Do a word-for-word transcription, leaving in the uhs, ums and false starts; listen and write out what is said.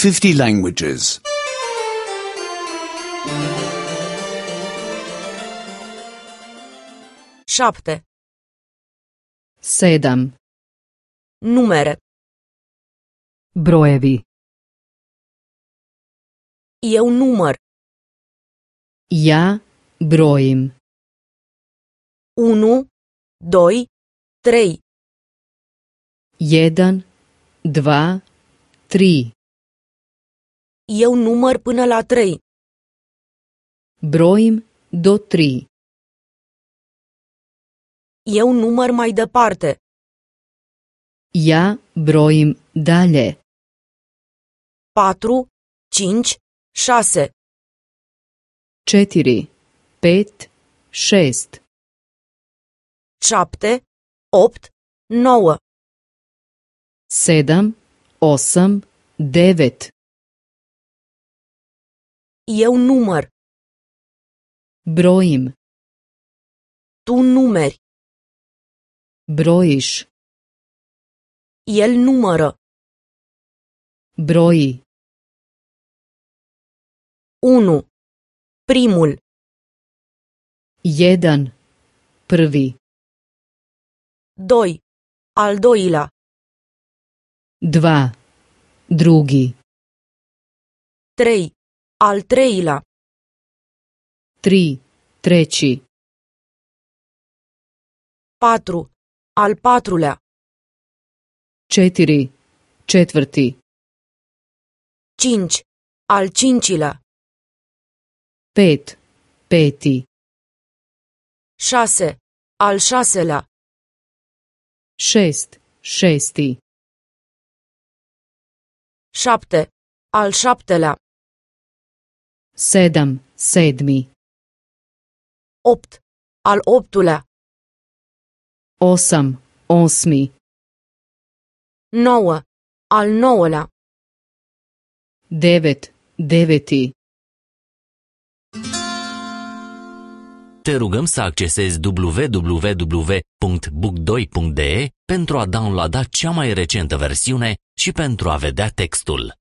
fifty languages. Șapte. Sedam. Numere. Brojevi. Eu număr. Ja brojim. Unu, doi, trei. Jedan, dva, tri. Eu număr până la trei. Brojim do tri. Eu număr mai departe. Ja brojim dalje. Patru, cinci, șase. Četiri, pet, šest. Șapte, opt, nouă. Sedam, osam, devet. Eu număr. Brojim. Tu numeri. Brojiš. El numără. Broji. Unu. Primul. Jedan, prvi. Doi. Al doilea. Dva, drugi. Trei. Al treilea. Tri, treći. Patru. Al patrulea. Četiri, četvrti. Cinci. Al cincilea. Pet, peti. Șase. Al șaselea. Šest, šesti. Șapte. Al șaptelea. Sedam, sedmi. Opt. Al optulea. Osam, osmi. Nouă. Al nouălea. Devet, deveti. Te rugăm să accesezi w w w punct book doi punct d e pentru a downloada cea mai recentă versiune și pentru a vedea textul.